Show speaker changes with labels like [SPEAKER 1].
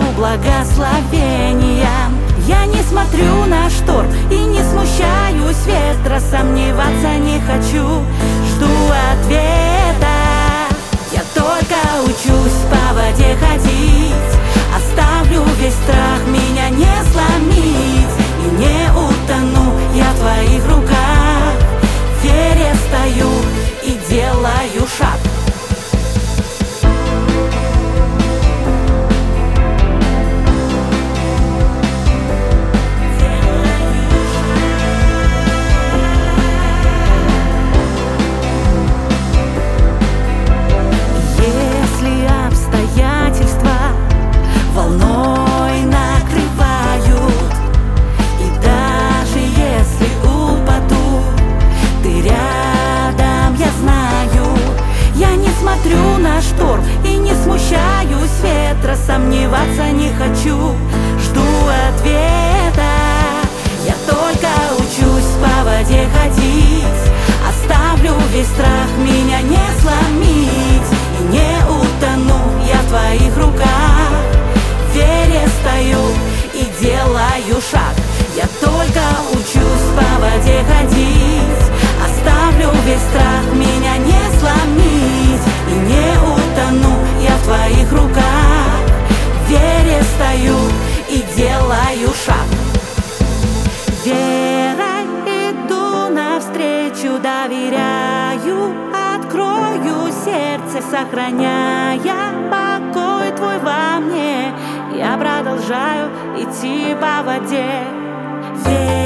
[SPEAKER 1] благословения. Я не смотрю на шторм и не смущаюсь ветра, сомневаться не хочу, жду ответа. Я только учусь по воде ходить, оставлю весь страх, меня не сломить. И не утону я в твоих руках, в вере стою и делаю шаг. Волной накрывают, и даже если упаду, ты рядом, я знаю. Я не смотрю на шторм и не смущаюсь ветра, сомневаться не хочу, жду ответа. Я только учусь по воде ходить, оставлю весь страх, меня не сломить. И не утону я в твоих руках, в вере стою и делаю шаг. Я только учусь по воде ходить, оставлю весь страх, меня не сломить. И не утону я в твоих руках, в вере стою и делаю шаг. Верой иду навстречу, доверяю, открою сердце, сохраняя покой твой во мне. Я продолжаю идти по воде.